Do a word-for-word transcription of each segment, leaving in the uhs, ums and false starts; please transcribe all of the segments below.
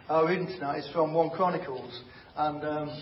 Our reading tonight is from First Chronicles, and um,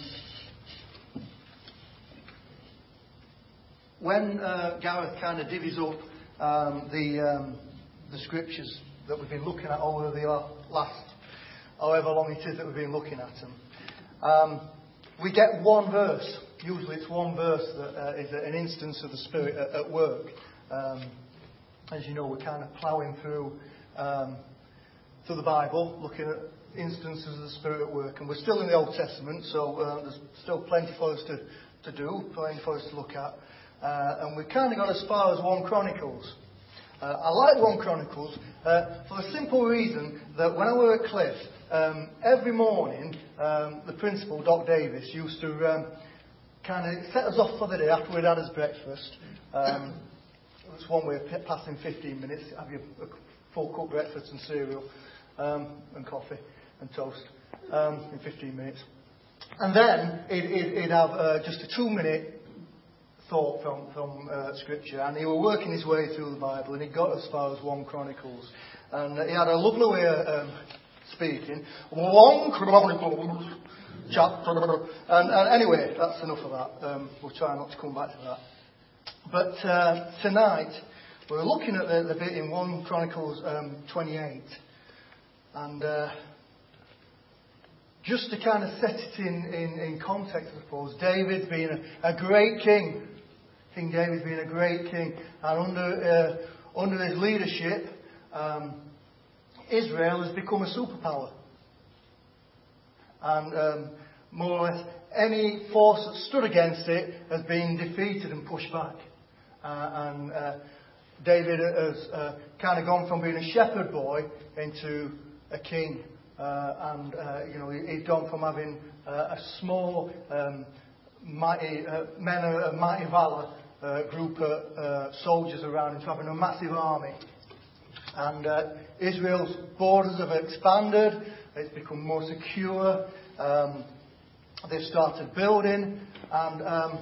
when uh, Gareth kind of divvies up um, the um, the scriptures that we've been looking at over the last however long it is that we've been looking at them, um, we get one verse. Usually it's one verse that uh, is an instance of the Spirit at, at work. Um, as you know, we're kind of ploughing through um, through the Bible, looking at instances of the Spirit at work, and we're still in the Old Testament, so uh, there's still plenty for us to, to do, plenty for us to look at, uh, and we've kind of got as far as First Chronicles. Uh, I like First Chronicles uh, for the simple reason that when I were at Cliff, um, every morning um, the principal, Doc Davis, used to um, kind of set us off for the day after we'd had his breakfast. Um, it's one way of passing fifteen minutes, have your full cup breakfast and cereal um, and coffee and toast um, in fifteen minutes. And then he'd, he'd, he'd have uh, just a two minute thought from, from uh, Scripture, and he was working his way through the Bible, and he got as far as First Chronicles. And he had a lovely way of um, speaking. One Chronicles, chapter. And, and anyway, that's enough of that. Um, we'll try not to come back to that. But uh, tonight, we're looking at the, the bit in First Chronicles um, twenty-eight. And uh, just to kind of set it in, in, in context, I suppose, David being a, a great king, King David being a great king, and under uh, under his leadership, um, Israel has become a superpower. And um, more or less, any force that stood against it has been defeated and pushed back. Uh, and uh, David has uh, kind of gone from being a shepherd boy into a king. Uh, and, uh, you know, he, he's gone from having uh, a small, um, mighty, uh, men of mighty valour uh, group of uh, soldiers around him to having a massive army. And uh, Israel's borders have expanded. It's become more secure. Um, they've started building. And um,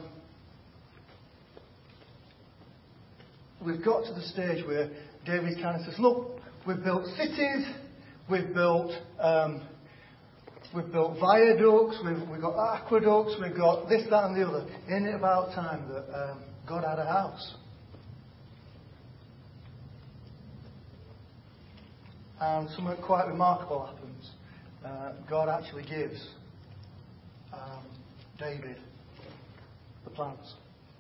we've got to the stage where David kind of says, look, we've built cities. We've built um, we've built viaducts, we've, we've got aqueducts, we've got this, that and the other. Isn't it about time that um, God had a house? And something quite remarkable happens. Uh, God actually gives um, David the plans.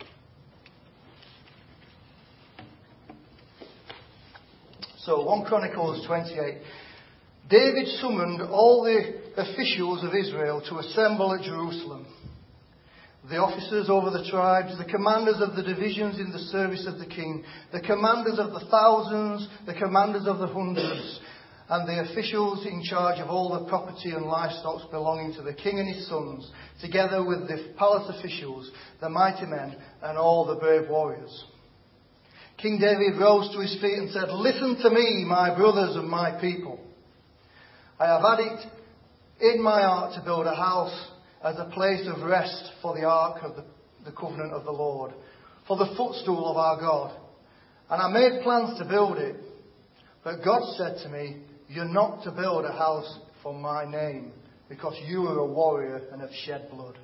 So, First Chronicles twenty-eight. David summoned all the officials of Israel to assemble at Jerusalem. The officers over the tribes, the commanders of the divisions in the service of the king, the commanders of the thousands, the commanders of the hundreds, and the officials in charge of all the property and livestock belonging to the king and his sons, together with the palace officials, the mighty men, and all the brave warriors. King David rose to his feet and said, "Listen to me, my brothers and my people. I have had it in my heart to build a house as a place of rest for the ark of the, the covenant of the Lord, for the footstool of our God. And I made plans to build it. But God said to me, you're not to build a house for my name, because you are a warrior and have shed blood.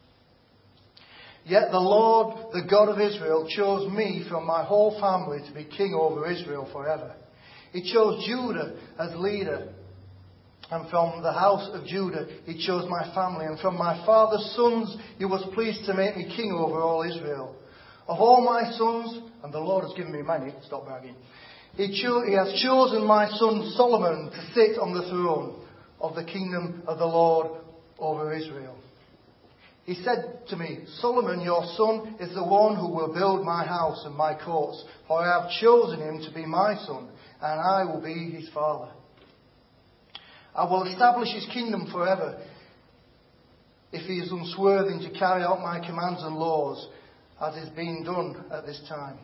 Yet the Lord, the God of Israel, chose me from my whole family to be king over Israel forever. He chose Judah as leader. And from the house of Judah he chose my family. And from my father's sons he was pleased to make me king over all Israel. Of all my sons, and the Lord has given me many, stop bragging, he, cho- he has chosen my son Solomon to sit on the throne of the kingdom of the Lord over Israel. He said to me, Solomon, your son, is the one who will build my house and my courts, for I have chosen him to be my son, and I will be his father. I will establish his kingdom forever if he is unswerving to carry out my commands and laws, as is being done at this time.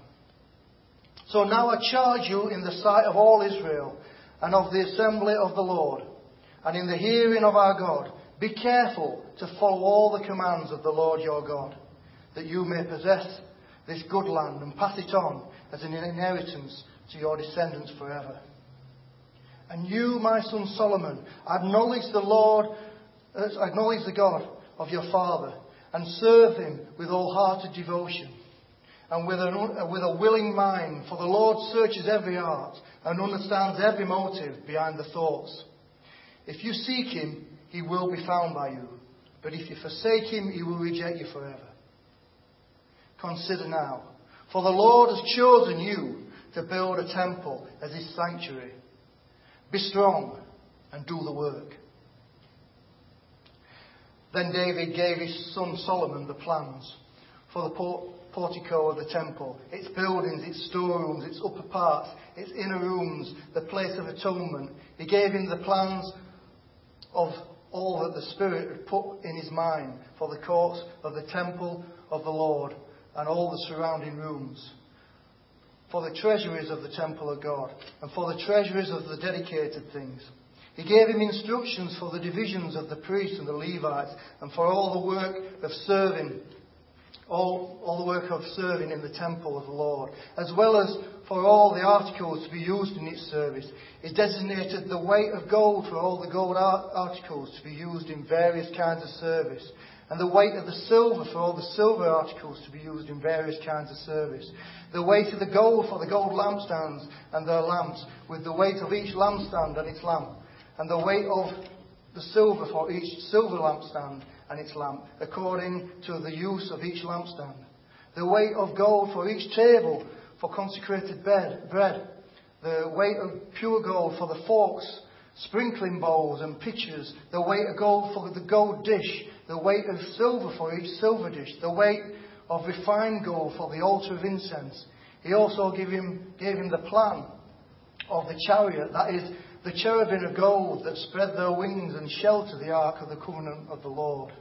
So now I charge you in the sight of all Israel and of the assembly of the Lord, and in the hearing of our God, be careful to follow all the commands of the Lord your God, that you may possess this good land and pass it on as an inheritance to your descendants forever. And you, my son Solomon, acknowledge the Lord, uh, acknowledge the God of your father, and serve him with all-hearted devotion, and with, an, uh, with a willing mind, for the Lord searches every heart, and understands every motive behind the thoughts. If you seek him, he will be found by you, but if you forsake him, he will reject you forever. Consider now, for the Lord has chosen you to build a temple as his sanctuary. Be strong and do the work. Then David gave his son Solomon the plans for the portico of the temple, its buildings, its storerooms, its upper parts, its inner rooms, the place of atonement. He gave him the plans of all that the Spirit had put in his mind for the courts of the temple of the Lord and all the surrounding rooms, for the treasuries of the temple of God, and for the treasuries of the dedicated things. He gave him instructions for the divisions of the priests and the Levites, and for all the work of serving, all, all the work of serving in the temple of the Lord, as well as for all the articles to be used in its service. He designated the weight of gold for all the gold articles to be used in various kinds of service, and the weight of the silver for all the silver articles to be used in various kinds of service. The weight of the gold for the gold lampstands and their lamps, with the weight of each lampstand and its lamp. And the weight of the silver for each silver lampstand and its lamp, according to the use of each lampstand. The weight of gold for each table for consecrated bread. The weight of pure gold for the forks, sprinkling bowls and pitchers. The weight of gold for the gold dish. The weight of silver for each silver dish. The weight of refined gold for the altar of incense. He also gave him, gave him the plan of the chariot, that is, the cherubim of gold that spread their wings and shelter the ark of the covenant of the Lord.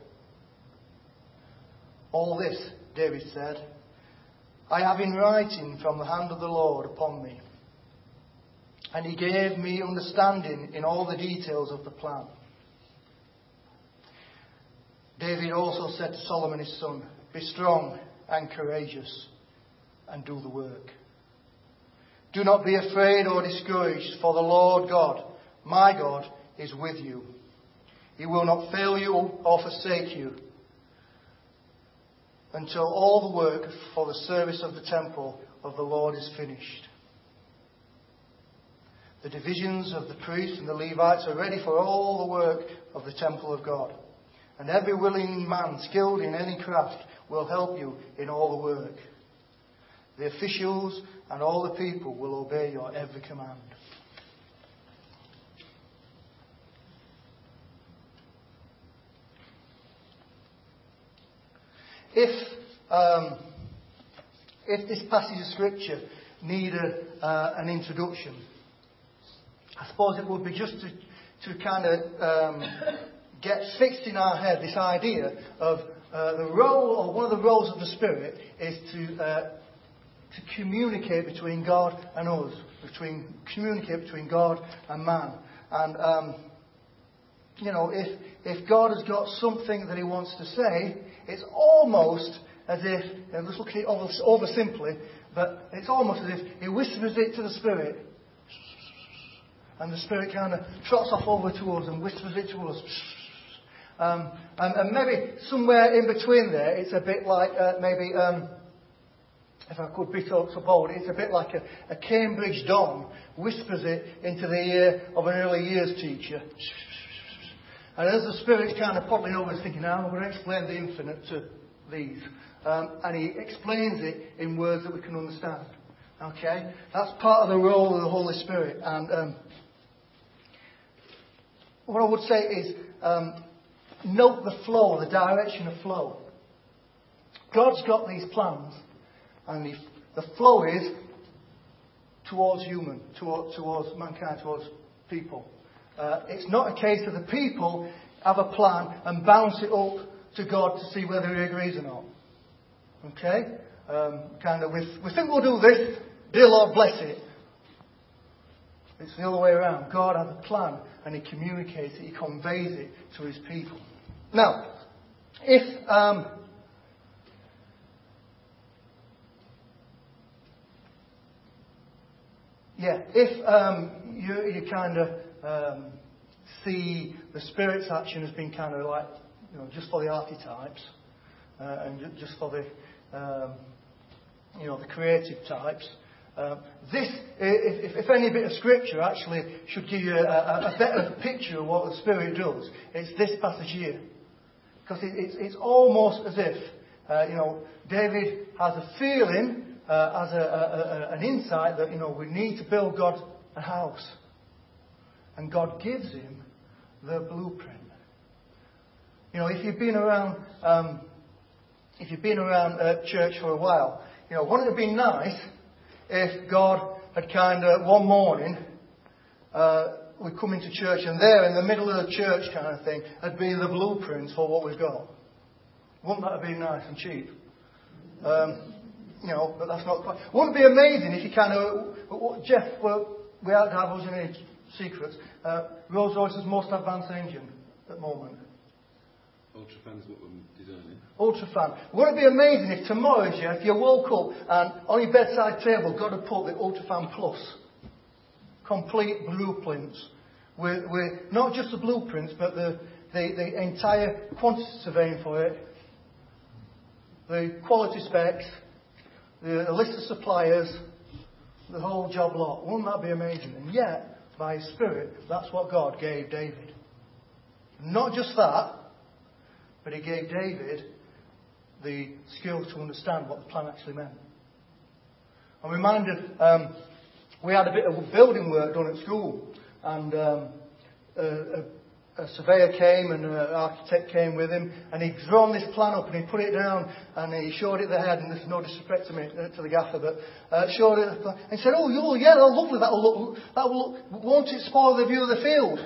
All this, David said, I have in writing from the hand of the Lord upon me. And he gave me understanding in all the details of the plan. David also said to Solomon his son, be strong and courageous, and do the work. Do not be afraid or discouraged, for the Lord God, my God, is with you. He will not fail you or forsake you until all the work for the service of the temple of the Lord is finished. The divisions of the priests and the Levites are ready for all the work of the temple of God. And every willing man skilled in any craft will help you in all the work. The officials and all the people will obey your every command. If um, if this passage of Scripture needed uh, an introduction, I suppose it would be just to, to kind of um, get fixed in our head this idea of uh, the role, or one of the roles of the Spirit is to uh, to communicate between God and us, between communicate between God and man. And um, you know, if if God has got something that He wants to say, it's almost as if, and let's look at it over, over simply, but it's almost as if He whispers it to the Spirit, and the Spirit kind of trots off over to us and whispers it to us. Um, and, and maybe somewhere in between there, it's a bit like uh, maybe, um, if I could be so, so bold, it's a bit like a, a Cambridge Don whispers it into the ear of an early years teacher. And as the Spirit's kind of pottling over, he's thinking, now I'm going to explain the infinite to these. Um, and he explains it in words that we can understand. Okay? That's part of the role of the Holy Spirit. And um, what I would say is, um, note the flow, the direction of flow. God's got these plans, and the, the flow is towards human, towards, towards mankind, towards people. Uh, it's not a case of the people have a plan and bounce it up to God to see whether He agrees or not. Okay? Um, kind of, we, we think we'll do this, dear Lord, bless it. It's the other way around. God has a plan, and He communicates it, He conveys it to His people. Now, if um, yeah, if um, you, you kind of um, see the Spirit's action as being kind of like, you know, just for the archetypes uh, and ju- just for the, um, you know, the creative types. Um, this, if, if any bit of Scripture actually should give you a, a, a better picture of what the Spirit does, it's this passage here. Because it, it's, it's almost as if, uh, you know, David has a feeling, uh, has a, a, a, an insight that, you know, we need to build God a house. And God gives him the blueprint. You know, if you've been around, um, if you've been around uh, church for a while, you know, wouldn't it have been nice if God had kind of one morning, uh, we come into church and there in the middle of the church kind of thing had been the blueprints for what we've got. Wouldn't that have been nice and cheap? Um, you know, but that's not quite. Wouldn't it be amazing if you kind of, Jeff, well, without divulging any secrets, uh, Rolls Royce's most advanced engine at the moment. Ultrafan is what we're designing. Ultrafan. Wouldn't it be amazing if tomorrow, Jeff, you woke up and on your bedside table God had put the Ultrafan Plus. Complete blueprints. With, with not just the blueprints, but the, the, the entire quantity surveying for it. The quality specs. The, the list of suppliers. The whole job lot. Wouldn't that be amazing? And yet, by His Spirit, that's what God gave David. Not just that, but He gave David the skill to understand what the plan actually meant. I'm reminded, um, we had a bit of building work done at school, and um, a, a, a surveyor came and an architect came with him, and he'd drawn this plan up and he put it down and he showed it the head, and there's no disrespect to me, to the gaffer, but uh, showed it the plan, and he said, "Oh, oh yeah, that's lovely. That'll look, that'll look. Won't it spoil the view of the field?"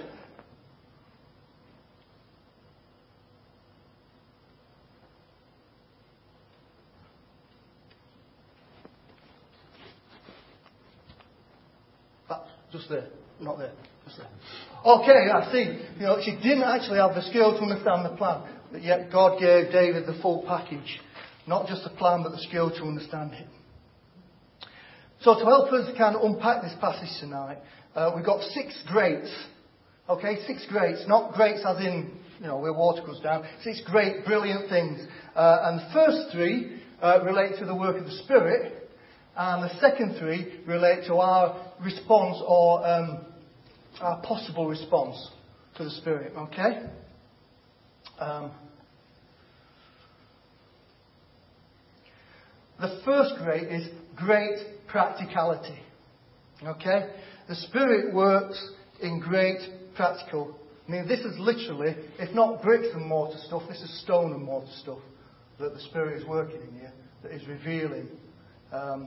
Just there, not there, just there. Okay, I see. You know, she didn't actually have the skill to understand the plan, but yet God gave David the full package. Not just the plan, but the skill to understand it. So to help us kind of unpack this passage tonight, uh, we've got six greats. Okay, six greats. Not greats as in, you know, where water goes down. Six great, brilliant things. Uh, and the first three uh, relate to the work of the Spirit. And the second three relate to our response or um, our possible response to the Spirit. Okay? Um, the first great is great practicality. Okay? The Spirit works in great practical. I mean, this is literally, if not bricks and mortar stuff, this is stone and mortar stuff that the Spirit is working in here, that is revealing. Um,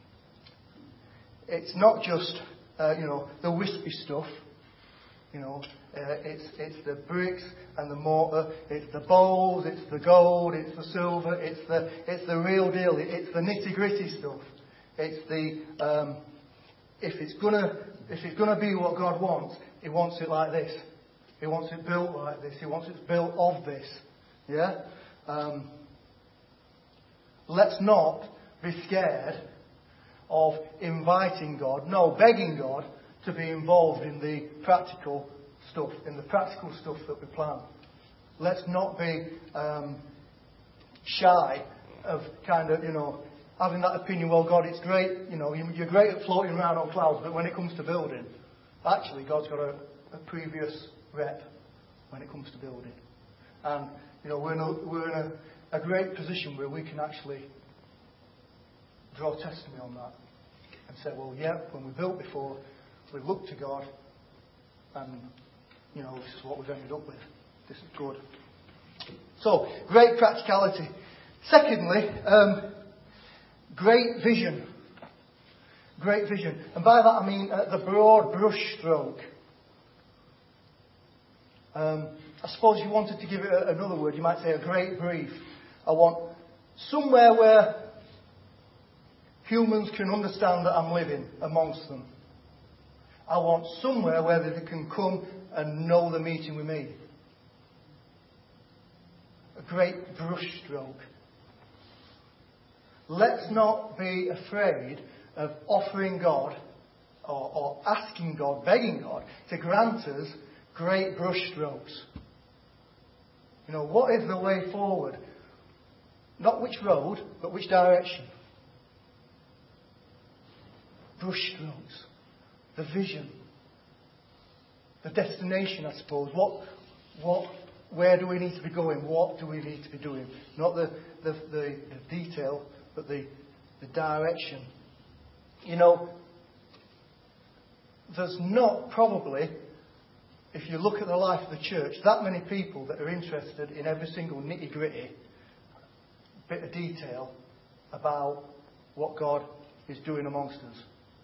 it's not just, uh, you know, the wispy stuff. You know, uh, it's it's the bricks and the mortar. It's the bowls. It's the gold. It's the silver. It's the it's the real deal. It's the nitty gritty stuff. It's the um, if it's gonna if it's gonna be what God wants, He wants it like this. He wants it built like this. He wants it built of this. Yeah. Um, let's not be scared of inviting God, no, begging God to be involved in the practical stuff, in the practical stuff that we plan. Let's not be um, shy of kind of, you know, having that opinion, well, God, it's great, you know, you're great at floating around on clouds, but when it comes to building, actually, God's got a, a previous rep when it comes to building. And, you know, we're in a, we're in a, a great position where we can actually draw testimony on that and say, well, yeah, when we built before, we looked to God and, you know, this is what we've ended up with. This is good. So, great practicality. Secondly, um, great vision. Great vision. And by that I mean uh, the broad brush stroke. Um, I suppose if you wanted to give it a, another word, you might say a great brief. I want somewhere where humans can understand that I'm living amongst them. I want somewhere where they can come and know the meeting with me. A great brushstroke. Let's not be afraid of offering God or, or asking God, begging God to grant us great brushstrokes. You know, what is the way forward? Not which road, but which direction. Brushstrokes. The vision. The destination, I suppose. What, what, where do we need to be going? What do we need to be doing? Not the, the, the, the detail, but the, the direction. You know, there's not probably, if you look at the life of the church, that many people that are interested in every single nitty-gritty bit of detail about what God is doing amongst us.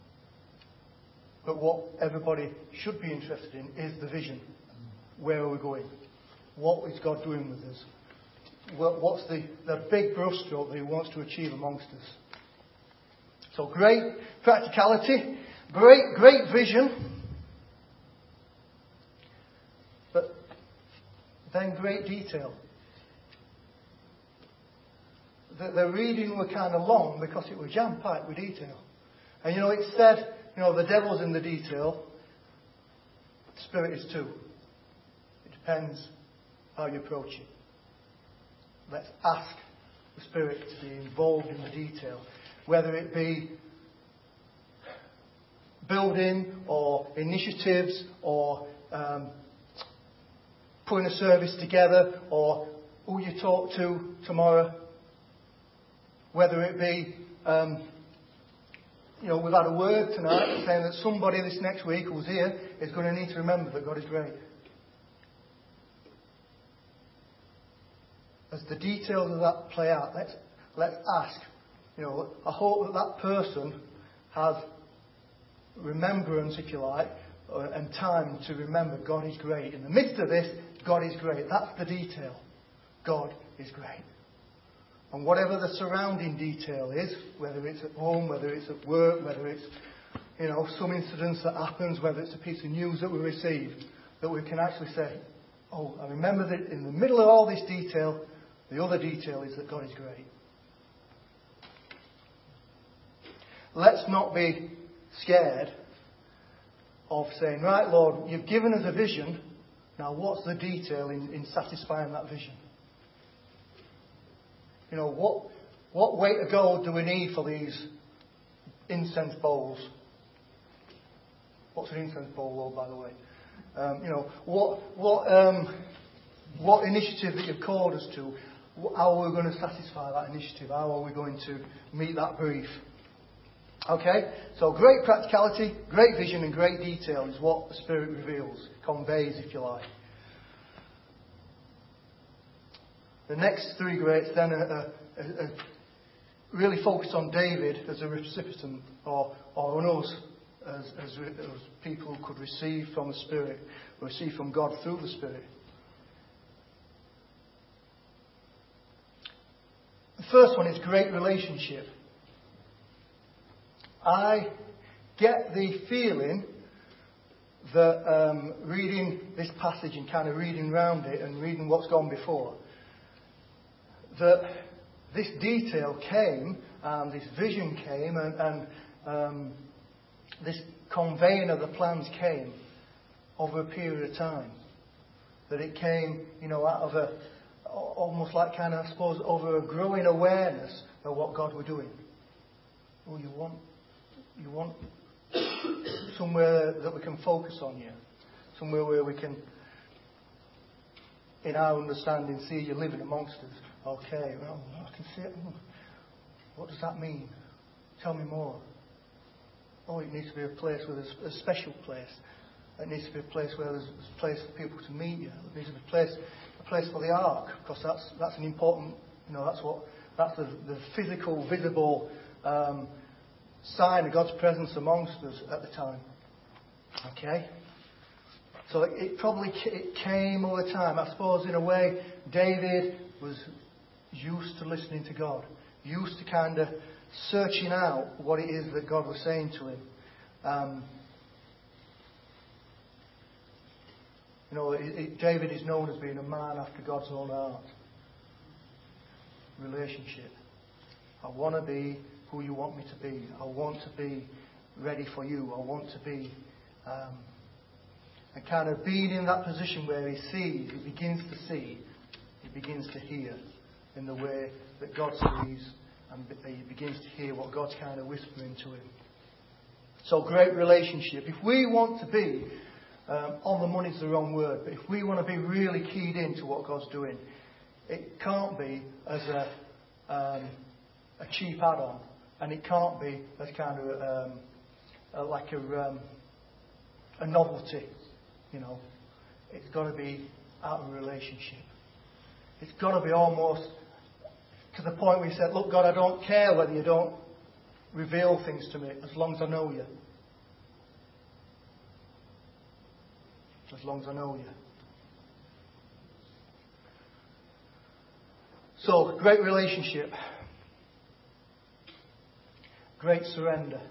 But what everybody should be interested in is the vision. Where are we going? What is God doing with us? What's the, the big brushstroke that He wants to achieve amongst us? So great practicality, great, great vision, but then great detail. The, the reading were kind of long because it was jam-packed with detail. And you know, it said, you know, the devil's in the detail, the Spirit is too. It depends how you approach it. Let's ask the Spirit to be involved in the detail. Whether it be building or initiatives or um, putting a service together or who you talk to tomorrow. Whether it be, um, you know, we've had a word tonight saying that somebody this next week who's here is going to need to remember that God is great. As the details of that play out, let's, let's ask. You know, I hope that that person has remembrance, if you like, and time to remember God is great. In the midst of this, God is great. That's the detail. God is great. And whatever the surrounding detail is, whether it's at home, whether it's at work, whether it's, you know, some incidents that happens, whether it's a piece of news that we receive, that we can actually say, oh, I remember that in the middle of all this detail, the other detail is that God is great. Let's not be scared of saying, right, Lord, you've given us a vision. Now, what's the detail in, in satisfying that vision? You know, what what weight of gold do we need for these incense bowls? What's an incense bowl, Lord, by the way? Um, you know, what what um, what initiative that you've called us to? How are we going to satisfy that initiative? How are we going to meet that brief? Okay, so great practicality, great vision and great detail is what the Spirit reveals, conveys, if you like. The next three greats then are, are, are really focused on David as a recipient, or, or on us as, as, as people who could receive from the Spirit, receive from God through the Spirit. The first one is great relationship. I get the feeling that um, reading this passage and kind of reading around it and reading what's gone before, that this detail came and this vision came and, and um, this conveying of the plans came over a period of time. That it came, you know, out of a, almost like kind of, I suppose, over a growing awareness of what God were doing. Oh, you want... You want somewhere that we can focus on you. Somewhere where we can, in our understanding, see you living amongst us. Okay, well, I can see it. What does that mean? Tell me more. Oh, it needs to be a place where there's a special place. It needs to be a place where there's a place for people to meet you. It needs to be a place, a place for the ark, because that's that's an important, you know, that's what that's the, the physical, visible Um, sign of God's presence amongst us at the time. Okay? So it, it probably it came over time. I suppose in a way David was used to listening to God. Used to kind of searching out what it is that God was saying to him. Um, you know, it, it, David is known as being a man after God's own heart. Relationship. I want to be who you want me to be. I want to be ready for you. I want to be Um, and kind of being in that position where he sees, he begins to see, he begins to hear in the way that God sees, and he begins to hear what God's kind of whispering to him. So great relationship. If we want to be, um, on the money's the wrong word, but if we want to be really keyed into what God's doing, it can't be as a, um, a cheap add-on, and it can't be as kind of um, a, like a, um, a novelty, you know. It's got to be out of a relationship. It's got to be almost to the point where you said, look, God, I don't care whether you don't reveal things to me as long as I know you. As long as I know you. So, great relationship. Great surrender.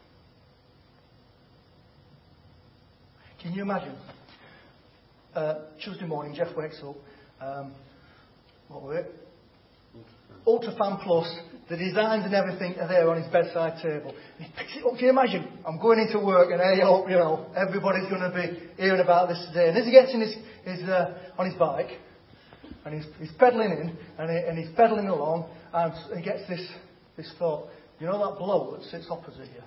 Can you imagine? Uh, Tuesday morning, Jeff wakes up. Um, what were it? Ultrafan Plus. The designs and everything are there on his bedside table. He picks it up. Can you imagine? I'm going into work and hey, oh, you know, everybody's going to be hearing about this today. And as he gets in his, his uh, on his bike, and he's, he's pedalling in, and, he, and he's pedalling along, and he gets this, this thought. You know that bloke that sits opposite you?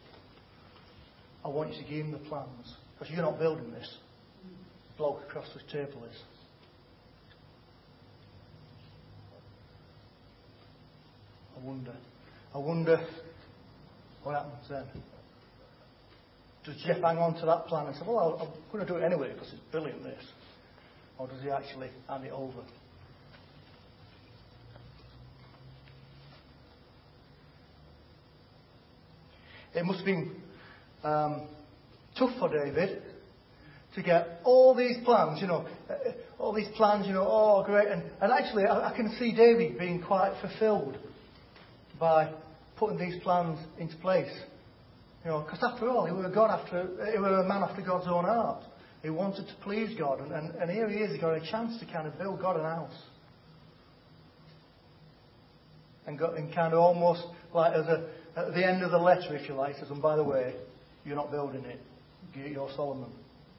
I want you to give him the plans, because you're not building this. The bloke across the table is. I wonder. I wonder what happens then. Does Jeff hang on to that plan and say, well, I'm going to do it anyway because it's brilliant, this? Or does he actually hand it over? It must have been um, tough for David to get all these plans, you know, all these plans, you know, oh, great. And, and actually, I, I can see David being quite fulfilled by putting these plans into place. You know, because after all, he was a God after, he was a man after God's own heart. He wanted to please God, and, and, and here he is. He got a chance to kind of build God an house, and got and kind of almost like as a at the end of the letter, if you like, says, and by the way, you're not building it. You're Solomon.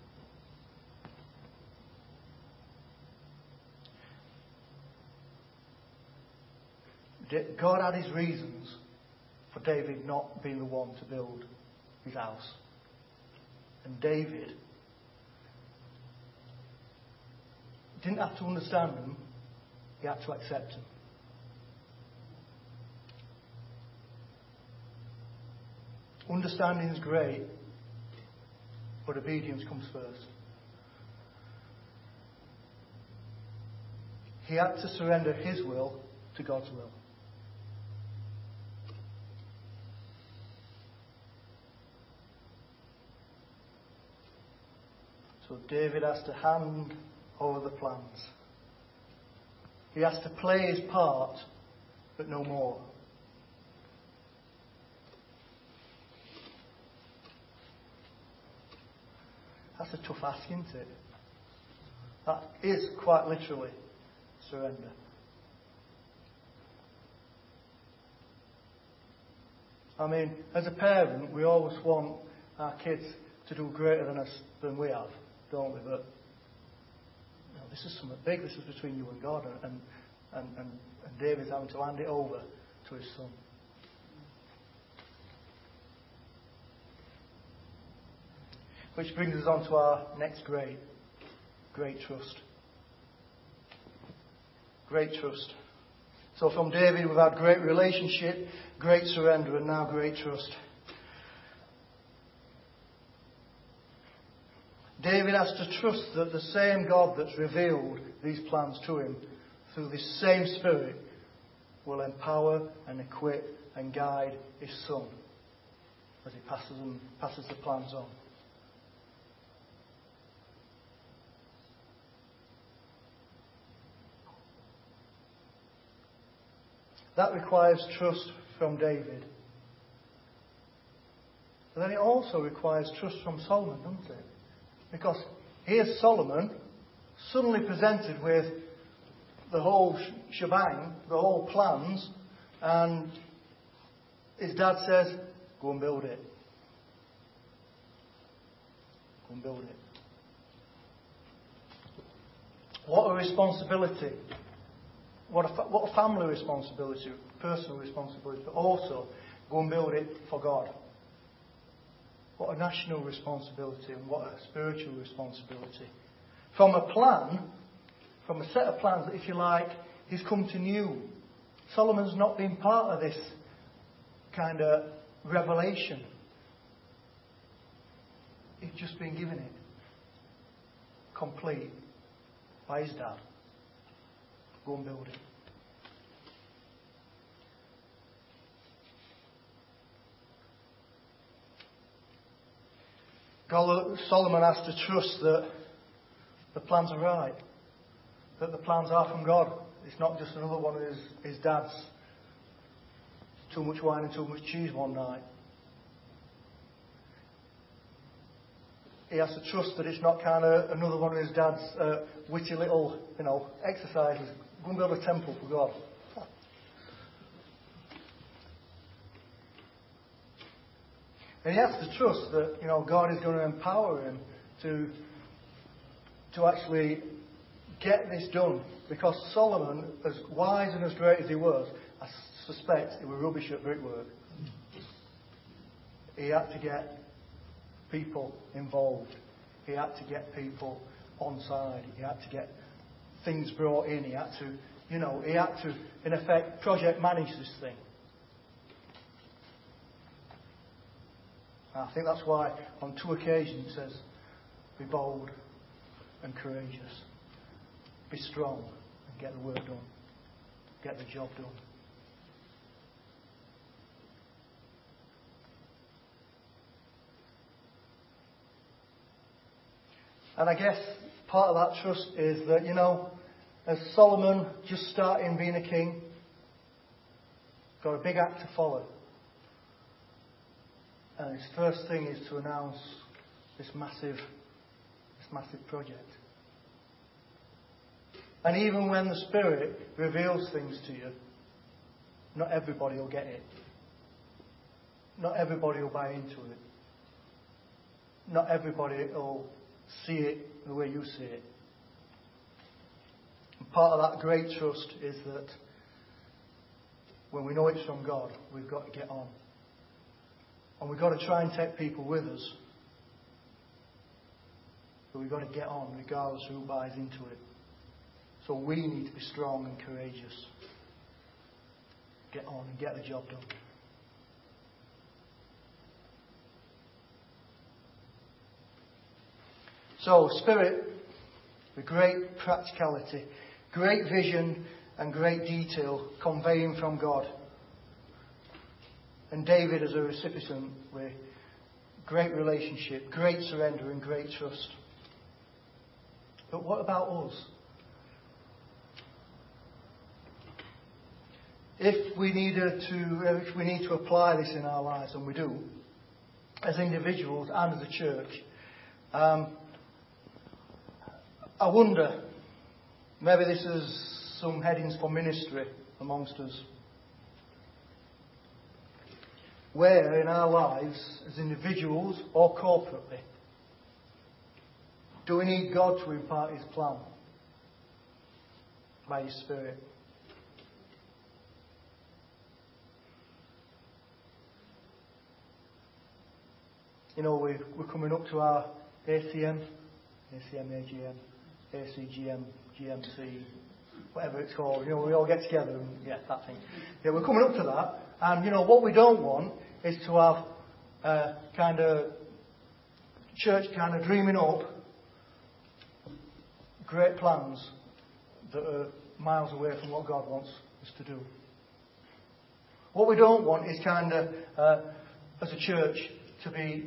God had his reasons for David not being the one to build his house. And David didn't have to understand them, he had to accept them. Understanding is great, but obedience comes first. He had to surrender his will to God's will. So David has to hand over the plans. He has to play his part, but no more. That's a tough ask, isn't it? That is quite literally surrender. I mean, as a parent, we always want our kids to do greater than us than we have, don't we? But you know, this is something big. This is between you and God, and and, and and David's having to hand it over to his son. Which brings us on to our next grade. Great trust. Great trust. So from David we've had great relationship, great surrender, and now great trust. David has to trust that the same God that's revealed these plans to him through this same Spirit will empower and equip and guide his son as he passes them, passes the plans on. That requires trust from David. But then it also requires trust from Solomon, doesn't it? Because here's Solomon suddenly presented with the whole shebang, the whole plans, and his dad says, go and build it. Go and build it. What a responsibility. What a, fa- what a family responsibility, personal responsibility, but also go and build it for God. What a national responsibility and what a spiritual responsibility. From a plan, from a set of plans that, if you like, he's come to new. Solomon's not been part of this kind of revelation. He's just been given it. Complete. By his dad. Go and build it. God, Solomon has to trust that the plans are right. That the plans are from God. It's not just another one of his, his dad's too much wine and too much cheese one night. He has to trust that it's not kind of another one of his dad's uh, witty little, you know, exercises. Go and build a temple for God. And he has to trust that, you know, God is going to empower him to, to actually get this done. Because Solomon, as wise and as great as he was, I suspect he was rubbish at brickwork. He had to get people involved. He had to get people on side. He had to get things brought in. He had to, you know, he had to, in effect, project manage this thing. And I think that's why on two occasions it says, be bold and courageous. Be strong and get the work done. Get the job done. And I guess part of that trust is that, you know, as Solomon just starting being a king, got a big act to follow. And his first thing is to announce this massive, this massive project. And even when the Spirit reveals things to you, not everybody will get it. Not everybody will buy into it. Not everybody will see it the way you see it. And part of that great trust is that when we know it's from God, we've got to get on. And we've got to try and take people with us. But we've got to get on regardless of who buys into it. So we need to be strong and courageous. Get on and get the job done. So, Spirit, with great practicality, great vision and great detail conveying from God. And David as a recipient with great relationship, great surrender and great trust. But what about us? If we needed to, if we need to apply this in our lives, and we do, as individuals and as a church, um, I wonder, maybe this is some headings for ministry amongst us. Where in our lives, as individuals or corporately, do we need God to impart His plan by His Spirit? You know, we're, we're coming up to our A C M, A C M, A G M, A C G M, G M C, whatever it's called. You know, we all get together and, yeah, that thing. Yeah, we're coming up to that. And, you know, what we don't want is to have uh, kind of church kind of dreaming up great plans that are miles away from what God wants us to do. What we don't want is kind of, uh, as a church, to be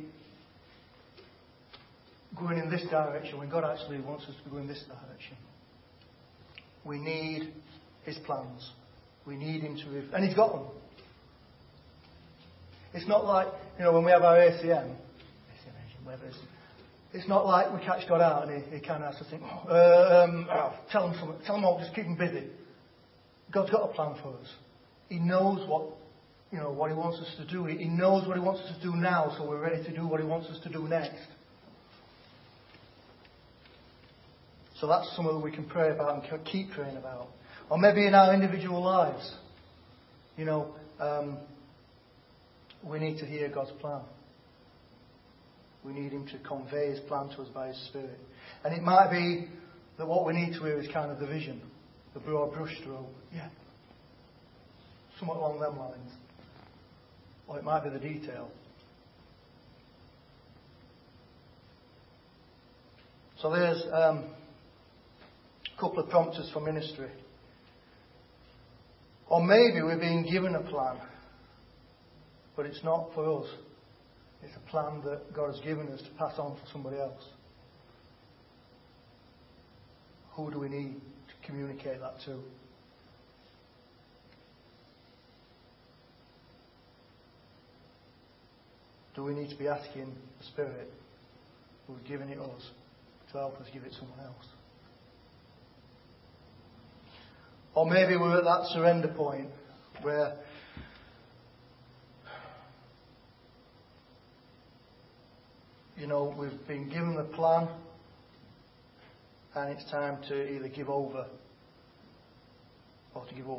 going in this direction when God actually wants us to go in this direction. We need His plans. We need Him to... Rev- and He's got them. It's not like, you know, when we have our A C M, whatever it is, it's not like we catch God out and He, he kind of has to think, oh, um, oh, tell Him something, tell Him all, just keep Him busy. God's got a plan for us. He knows what, you know, what He wants us to do. He knows what He wants us to do now, so we're ready to do what He wants us to do next. So that's something that we can pray about and keep praying about. Or maybe in our individual lives, you know, um, we need to hear God's plan. We need Him to convey His plan to us by His Spirit. And it might be that what we need to hear is kind of the vision, the broad brushstroke. Yeah. Somewhat along them lines. Or it might be the detail. So there's um, a couple of prompters for ministry. Or maybe we're being given a plan, but it's not for us. It's a plan that God has given us to pass on to somebody else. Who do we need to communicate that to? Do we need to be asking the Spirit who's given it us to help us give it to someone else? Or maybe we're at that surrender point where you know, we've been given a plan and it's time to either give over or to give up.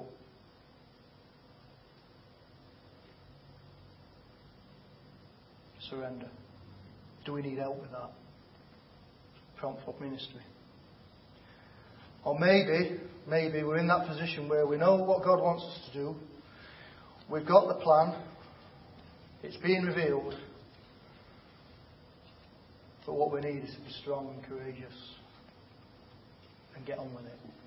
Surrender. Do we need help with that? Prompt for ministry. Or maybe, maybe we're in that position where we know what God wants us to do. We've got the plan. It's being revealed. But what we need is to be strong and courageous and get on with it.